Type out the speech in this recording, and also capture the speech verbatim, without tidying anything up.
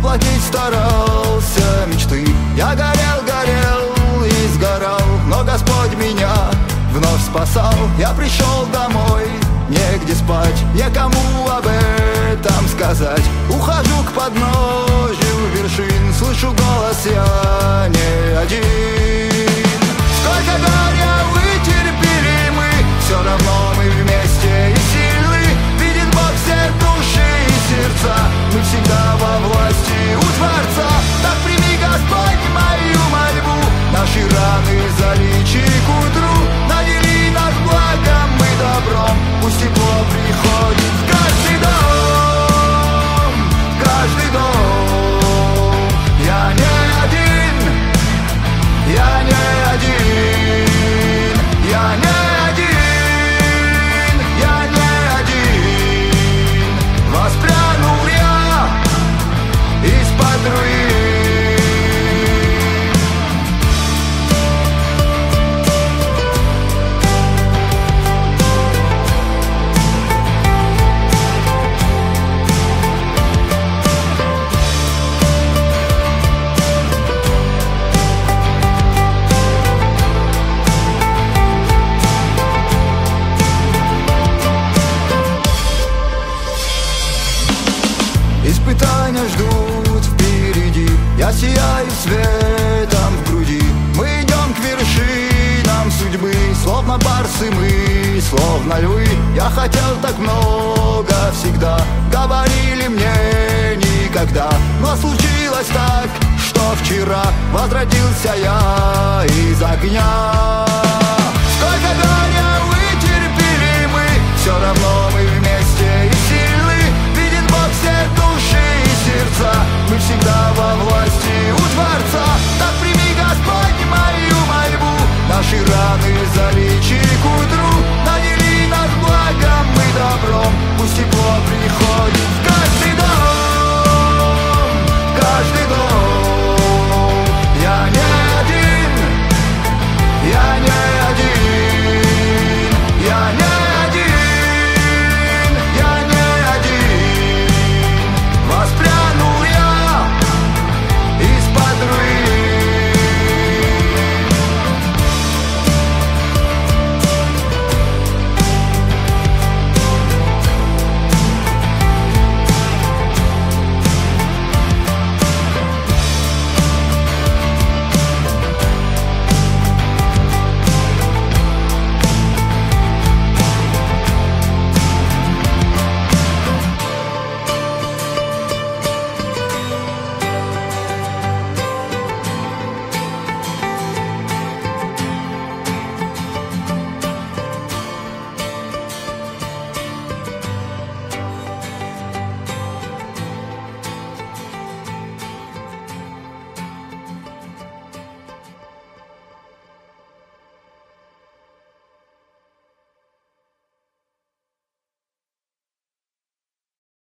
воплотить старался мечты. Я горел, горел и сгорал, но Господь меня вновь спасал. Я пришел домой, негде спать, некому об этом сказать. Ухожу к подножью вершин, слышу голос, я не один. Сколько горя вытерпели мы, все равно мы вместе и сильны. Видит Бог все души и сердца, мы всегда во власти у Творца. Так прими, Господь, мою мольбу, наши раны залечи к утру. Надели нас благом и добром, пусть тепло приходит в каждый дом, в каждый дом. Я не один, я не один, я не один, я не один. Воспрянул я из-под руин. Испытания ждут впереди, я сияю светом в груди. Мы идем к вершинам судьбы, словно барсы мы, словно львы. Я хотел так много всегда, говорили мне никогда. Но случилось так, что вчера возродился я из огня. Сколько горя вытерпели мы, все равно мы вместе и сильны. Видит Бог все души и сердца, мы всегда во власти у Творца.